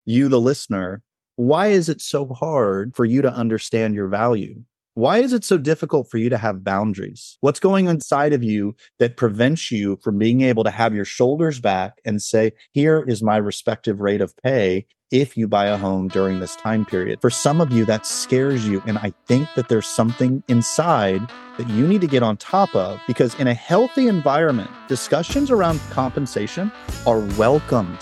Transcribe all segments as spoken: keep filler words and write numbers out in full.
you, the listener, why is it so hard for you to understand your value? Why is it so difficult for you to have boundaries? What's going inside of you that prevents you from being able to have your shoulders back and say, here is my respective rate of pay if you buy a home during this time period? For some of you, that scares you. And I think that there's something inside that you need to get on top of, because in a healthy environment, discussions around compensation are welcomed.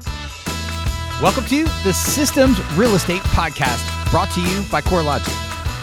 Welcome to the Systems Real Estate Podcast, brought to you by CoreLogic.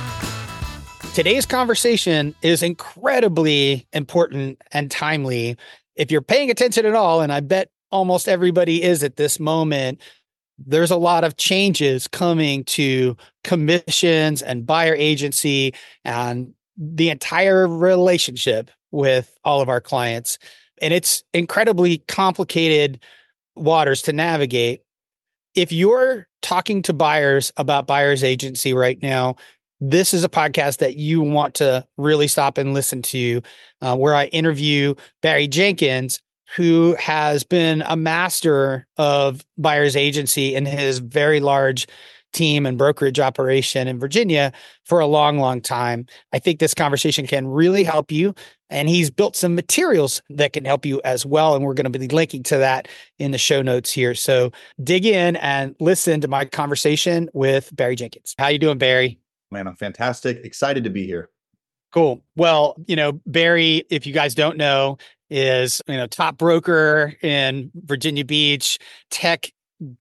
Today's conversation is incredibly important and timely. If you're paying attention at all, and I bet almost everybody is at this moment, there's a lot of changes coming to commissions and buyer agency and the entire relationship with all of our clients. And it's incredibly complicated waters to navigate. If you're talking to buyers about buyer's agency right now, this is a podcast that you want to really stop and listen to, uh, where I interview Barry Jenkins, who has been a master of buyer's agency in his very large team and brokerage operation in Virginia for a long, long time. I think this conversation can really help you. And he's built some materials that can help you as well. And we're going to be linking to that in the show notes here. So dig in and listen to my conversation with Barry Jenkins. How you doing, Barry? Man, I'm fantastic. Excited to be here. Cool. Well, you know, Barry, if you guys don't know, is, you know, top broker in Virginia Beach, tech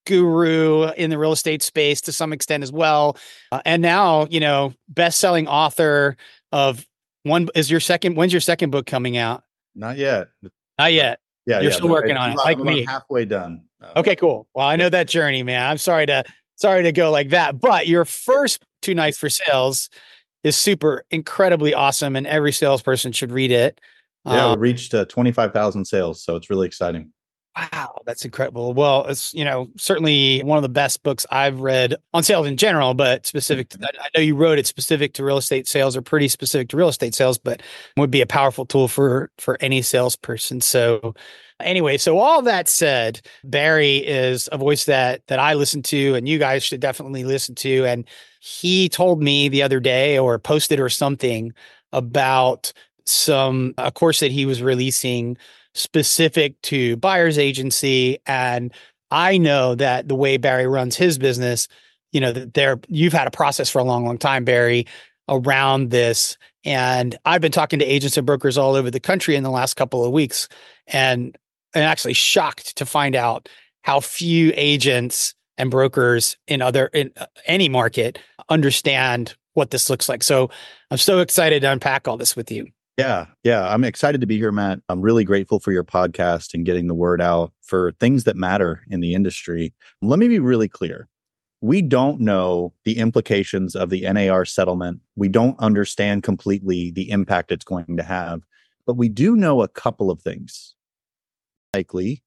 guru in the real estate space to some extent as well. Uh, and now, you know, best-selling author of one, is your second, when's your second book coming out? Not yet. Not yet. Yeah. You're yeah, still working on I'm it, like I'm me. halfway done. Uh, Okay, cool. Well, I know that journey, man. I'm sorry to, sorry to go like that, but your first Too Nice for Sales is super incredibly awesome, and every salesperson should read it. Yeah, Um, we reached uh, twenty-five thousand sales, so it's really exciting. Wow, that's incredible. Well, it's, you know, certainly one of the best books I've read on sales in general, but specific to, I know you wrote it specific to real estate sales, or pretty specific to real estate sales, but would be a powerful tool for for any salesperson. So anyway, so all that said, Barry is a voice that that I listen to, and you guys should definitely listen to. And he told me the other day, or posted or something, about some a course that he was releasing specific to buyer's agency. And I know that the way Barry runs his business, you know, that there, you've had a process for a long, long time, Barry, around this. And I've been talking to agents and brokers all over the country in the last couple of weeks, and and actually shocked to find out how few agents and brokers in other, in any market, understand what this looks like. So I'm so excited to unpack all this with you. Yeah, yeah. I'm excited to be here, Matt. I'm really grateful for your podcast and getting the word out for things that matter in the industry. Let me be really clear. We don't know the implications of the N A R settlement. We don't understand completely the impact it's going to have, but we do know a couple of things. Likely,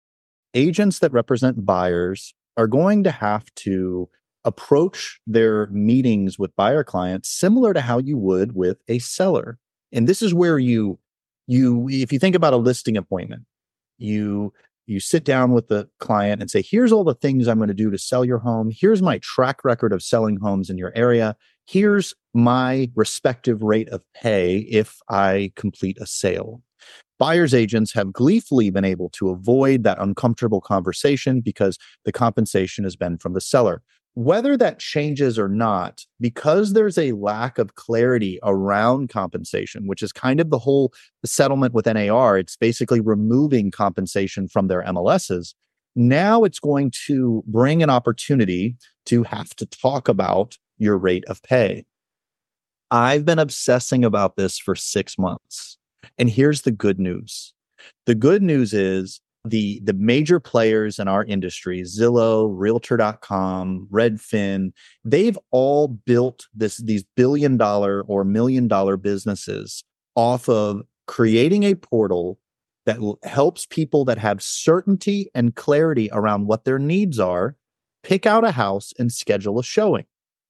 agents that represent buyers are going to have to approach their meetings with buyer clients similar to how you would with a seller. And this is where you, you, if you think about a listing appointment, you, you sit down with the client and say, here's all the things I'm going to do to sell your home. Here's my track record of selling homes in your area. Here's my respective rate of pay if I complete a sale. Buyer's agents have gleefully been able to avoid that uncomfortable conversation because the compensation has been from the seller. Whether that changes or not, because there's a lack of clarity around compensation, which is kind of the whole settlement with N A R, it's basically removing compensation from their M L Ss. Now it's going to bring an opportunity to have to talk about your rate of pay. I've been obsessing about this for six months. And here's the good news. The good news is the, the major players in our industry, Zillow, Realtor dot com, Redfin, they've all built this, these billion dollar or million dollar businesses off of creating a portal that helps people that have certainty and clarity around what their needs are, pick out a house and schedule a showing.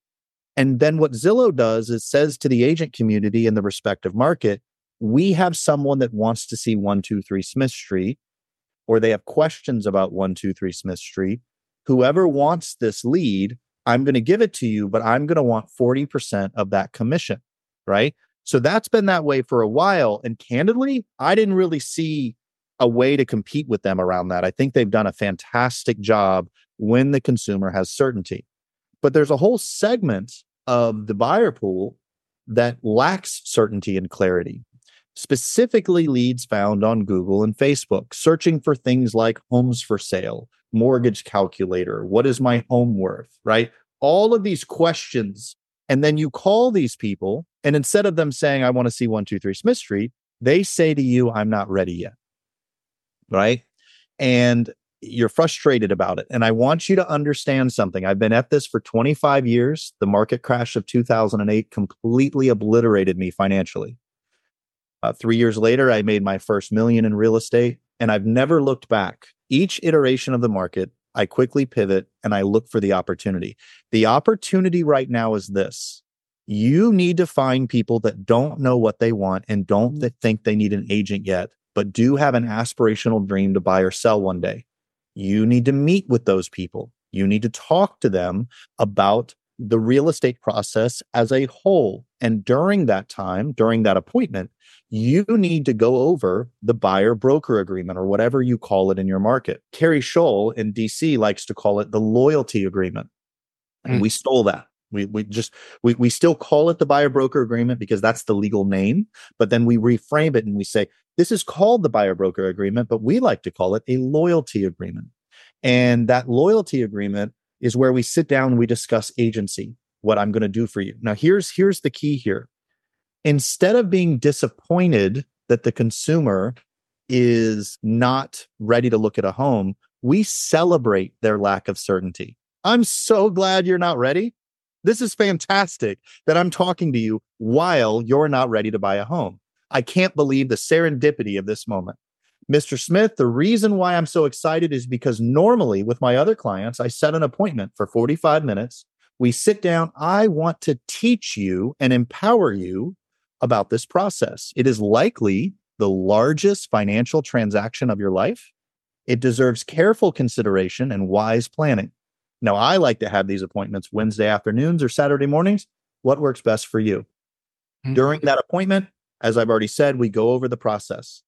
And then what Zillow does is says to the agent community in the respective market, we have someone that wants to see one two three Smith Street, or they have questions about one two three Smith Street. whoever wants this lead, I'm going to give it to you, but I'm going to want forty percent of that commission, right? So that's been that way for a while. And candidly, I didn't really see a way to compete with them around that. I think they've done a fantastic job when the consumer has certainty. But there's a whole segment of the buyer pool that lacks certainty and clarity, specifically leads found on Google and Facebook, searching for things like homes for sale, mortgage calculator, what is my home worth, right? All of these questions. And then you call these people, and instead of them saying, I want to see one two three Smith Street, they say to you, I'm not ready yet, right? And you're frustrated about it. And I want you to understand something. I've been at this for twenty-five years. The market crash of two thousand eight completely obliterated me financially. Uh, three years later, I made my first million in real estate, and I've never looked back. Each iteration of the market, I quickly pivot and I look for the opportunity. The opportunity right now is this. You need to find people that don't know what they want and don't th- think they need an agent yet, but do have an aspirational dream to buy or sell one day. You need to meet with those people. You need to talk to them about the real estate process as a whole. And during that time, during that appointment, you need to go over the buyer broker agreement or whatever you call it in your market. Kerry Scholl in D C likes to call it the loyalty agreement. And mm. we stole that. We we just we we still call it the buyer broker agreement because that's the legal name, but then we reframe it and we say this is called the buyer broker agreement, but we like to call it a loyalty agreement. And that loyalty agreement is where we sit down and we discuss agency, what I'm going to do for you. Now here's here's the key here. Instead of being disappointed that the consumer is not ready to look at a home, we celebrate their lack of certainty. I'm so glad you're not ready. This is fantastic that I'm talking to you while you're not ready to buy a home. I can't believe the serendipity of this moment. Mister Smith, the reason why I'm so excited is because normally with my other clients, I set an appointment for forty-five minutes. We sit down. I want to teach you and empower you about this process. It is likely the largest financial transaction of your life. It deserves careful consideration and wise planning. Now, I like to have these appointments Wednesday afternoons or Saturday mornings. What works best for you? Mm-hmm. During that appointment, as I've already said, we go over the process.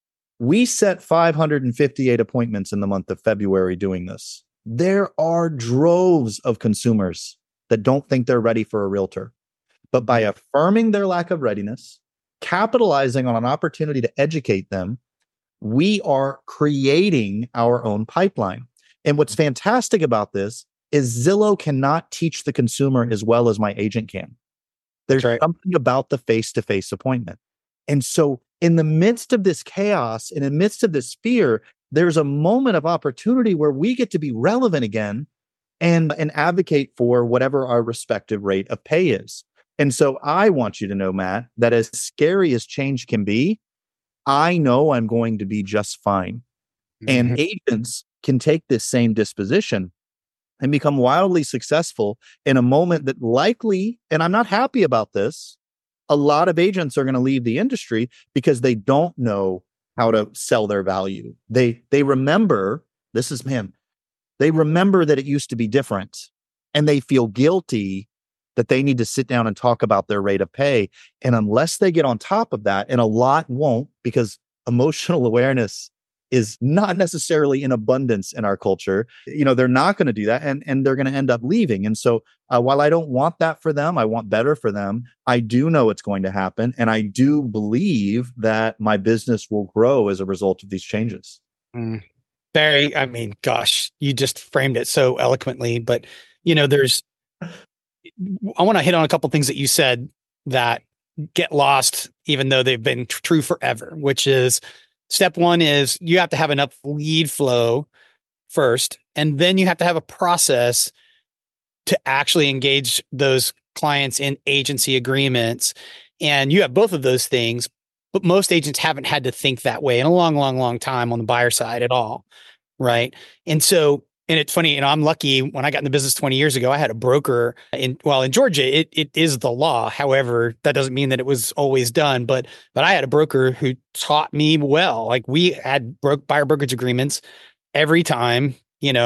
We set five hundred fifty-eight appointments in the month of February doing this. There are droves of consumers that don't think they're ready for a realtor. But by affirming their lack of readiness, capitalizing on an opportunity to educate them, we are creating our own pipeline. And what's fantastic about this is Zillow cannot teach the consumer as well as my agent can. There's right. something about the face-to-face appointment. And so in the midst of this chaos, in the midst of this fear, there's a moment of opportunity where we get to be relevant again and, and advocate for whatever our respective rate of pay is. And so I want you to know, Matt, that as scary as change can be, I know I'm going to be just fine. Mm-hmm. And agents can take this same disposition and become wildly successful in a moment that likely, and I'm not happy about this, a lot of agents are going to leave the industry because they don't know how to sell their value. They they remember, this is, man, they remember that it used to be different, and they feel guilty that they need to sit down and talk about their rate of pay. And unless they get on top of that, and a lot won't, because emotional awareness is not necessarily in abundance in our culture, you know, they're not going to do that, and, and they're going to end up leaving. And so uh, while I don't want that for them, I want better for them. I do know it's going to happen. And I do believe that my business will grow as a result of these changes. Mm. Barry, I mean, gosh, you just framed it so eloquently, but you know, there's, I want to hit on a couple of things that you said that get lost, even though they've been t- true forever, which is step one is you have to have enough lead flow first, and then you have to have a process to actually engage those clients in agency agreements. And you have both of those things, but most agents haven't had to think that way in a long, long, long time on the buyer side at all. Right. And so, and it's funny, you know, I'm lucky when I got in the business twenty years ago, I had a broker in, well, in Georgia, it it is the law. However, that doesn't mean that it was always done, but, but I had a broker who taught me well. Like we had broke buyer brokerage agreements every time, you know,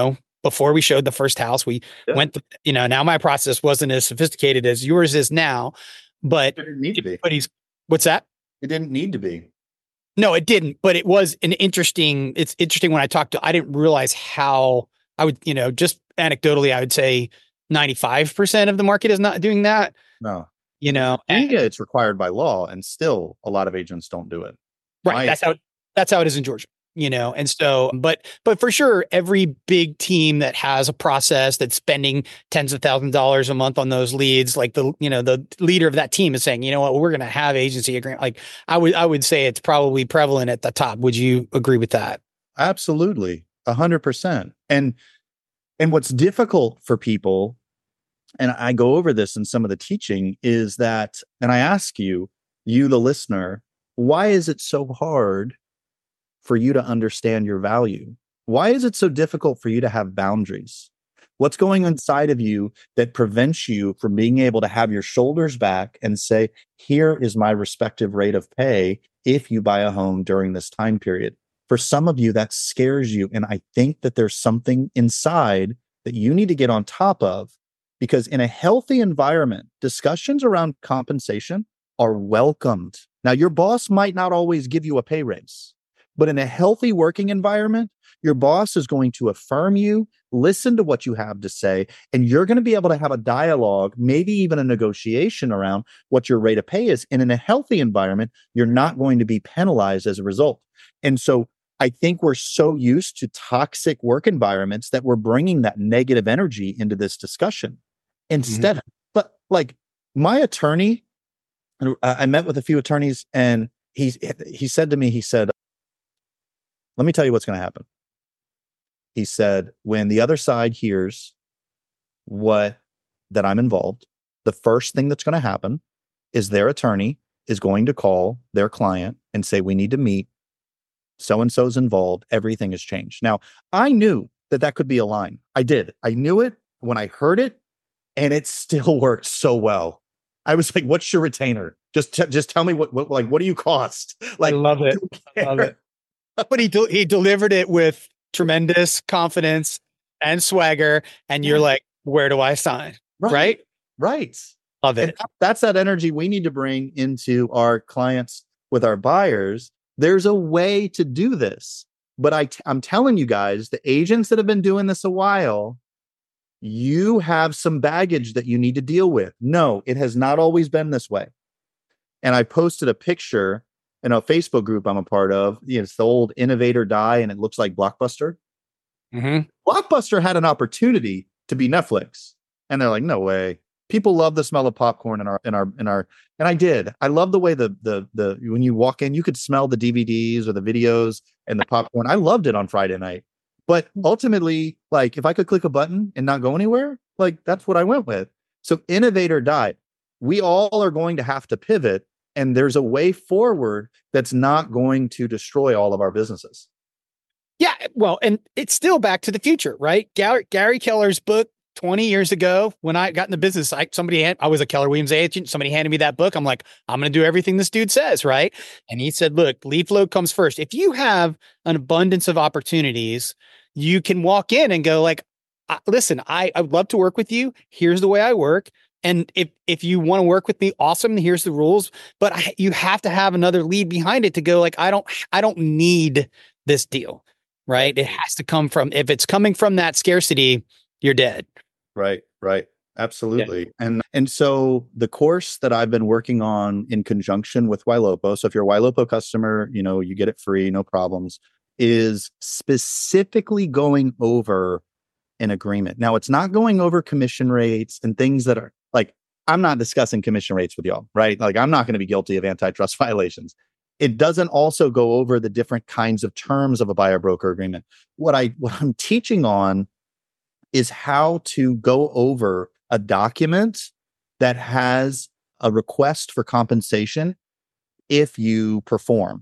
before we showed the first house. We yeah. went, the, you know, now my process wasn't as sophisticated as yours is now, but it didn't need to be. But he's, what's that? It didn't need to be. No, it didn't. But it was an interesting, it's interesting when I talked to, I didn't realize how I would, you know, just anecdotally, I would say ninety-five percent of the market is not doing that. No. You know, and yeah, it's required by law, and still a lot of agents don't do it. Right. My, that's how, that's how it is in Georgia. You know, and so, but, but for sure, every big team that has a process that's spending tens of thousands of dollars a month on those leads, like the, you know, the leader of that team is saying, you know what, we're going to have agency agreement. Like I would, I would say it's probably prevalent at the top. Would you agree with that? Absolutely. A hundred percent. And, and what's difficult for people, and I go over this in some of the teaching, is that, and I ask you, you, the listener, why is it so hard for you to understand your value? Why is it so difficult for you to have boundaries? What's going inside of you that prevents you from being able to have your shoulders back and say, here is my respective rate of pay if you buy a home during this time period? For some of you, that scares you. And I think that there's something inside that you need to get on top of, because in a healthy environment, discussions around compensation are welcomed. Now, your boss might not always give you a pay raise, but in a healthy working environment, your boss is going to affirm you, listen to what you have to say, and you're going to be able to have a dialogue, maybe even a negotiation around what your rate of pay is. And in a healthy environment, you're not going to be penalized as a result. And so I think we're so used to toxic work environments that we're bringing that negative energy into this discussion. Instead, mm-hmm. but like my attorney, I met with a few attorneys, and he, he said to me, he said, let me tell you what's going to happen. He said, when the other side hears what that I'm involved, the first thing that's going to happen is their attorney is going to call their client and say, we need to meet. So-and-so's involved. Everything has changed. Now, I knew that that could be a line. I did. I knew it when I heard it, and it still worked so well. I was like, what's your retainer? Just, t- just tell me what, what, like, what do you cost? Like, I love it. I love it. But he, de- he delivered it with tremendous confidence and swagger. And you're like, where do I sign? Right. Right. Right. Love it. And that's that energy we need to bring into our clients with our buyers. There's a way to do this, but I t- I'm telling you guys, the agents that have been doing this a while, you have some baggage that you need to deal with. No, it has not always been this way. And I posted a picture in a Facebook group I'm a part of. You know, it's the old Innovate or Die, and it looks like Blockbuster. Mm-hmm. Blockbuster had an opportunity to be Netflix, and they're like, no way. People love the smell of popcorn in our in our in our. And I did. I love the way the the the when you walk in, you could smell the D V Ds or the videos and the popcorn. I loved it on Friday night. But ultimately, like, if I could click a button and not go anywhere, like, that's what I went with. So innovate or die. We all are going to have to pivot, and there's a way forward that's not going to destroy all of our businesses. Yeah, well, and it's still Back to the Future, right? Gary, Gary Keller's book twenty years ago, when I got in the business, I somebody had, I was a Keller Williams agent. Somebody handed me that book. I'm like, I'm going to do everything this dude says, right? And he said, look, lead flow comes first. If you have an abundance of opportunities, you can walk in and go like, listen, I, I would love to work with you. Here's the way I work. And if, if you want to work with me, awesome. Here's the rules, but I, you have to have another lead behind it to go like, I don't, I don't need this deal, right? It has to come from, if it's coming from that scarcity, you're dead. Right, right. Absolutely. Yeah. And and so the course that I've been working on in conjunction with Ylopo, so if you're a Ylopo customer, you know, you get it free, no problems, is specifically going over an agreement. Now, it's not going over commission rates and things that are like, I'm not discussing commission rates with y'all, right? Like, I'm not going to be guilty of antitrust violations. It doesn't also go over the different kinds of terms of a buyer broker agreement. What I what I'm teaching on is how to go over a document that has a request for compensation if you perform.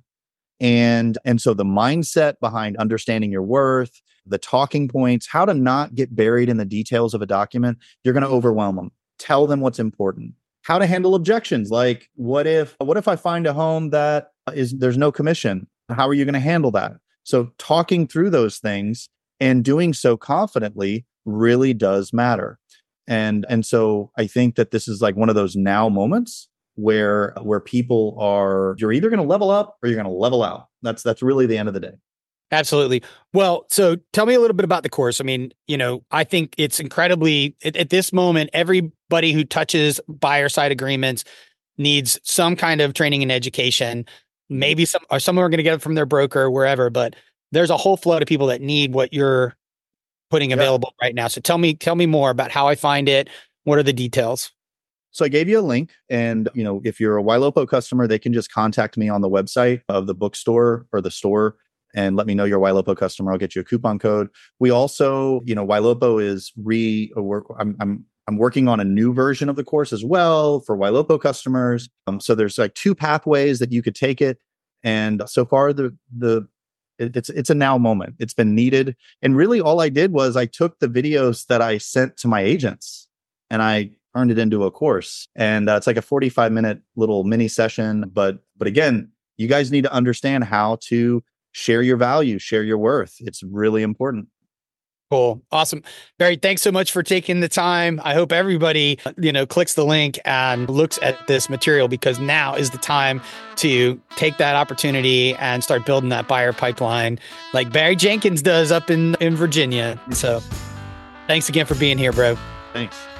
And, and so the mindset behind understanding your worth, the talking points, how to not get buried in the details of a document, you're going to overwhelm them. Tell them what's important. How to handle objections. Like, what if, what if I find a home that is, there's no commission? How are you going to handle that? So talking through those things And doing so confidently really does matter. And and so I think that this is like one of those now moments where where people are, you're either going to level up or you're going to level out. That's that's really the end of the day. Absolutely. Well, so tell me a little bit about the course. I mean, you know, I think it's incredibly at, at this moment, everybody who touches buyer side agreements needs some kind of training and education. Maybe some or some are going to get it from their broker, wherever, but there's a whole flood of people that need what you're putting available yeah. right now. So tell me, tell me more about how I find it. What are the details? So I gave you a link, and you know, if you're a Ylopo customer, they can just contact me on the website of the bookstore or the store and let me know you're a Ylopo customer. I'll get you a coupon code. We also, you know, Ylopo is re work. I'm I'm I'm working on a new version of the course as well for Ylopo customers. Um, so there's like two pathways that you could take it, and so far the the it, it's it's a now moment. It's been needed, and really all I did was I took the videos that I sent to my agents and I turned it into a course. And uh, it's like a forty-five minute little mini session. But but again, you guys need to understand how to share your value, share your worth. It's really important. Cool. Awesome. Barry, thanks so much for taking the time. I hope everybody, you know, clicks the link and looks at this material, because now is the time to take that opportunity and start building that buyer pipeline like Barry Jenkins does up in, in Virginia. So thanks again for being here, bro. Thanks.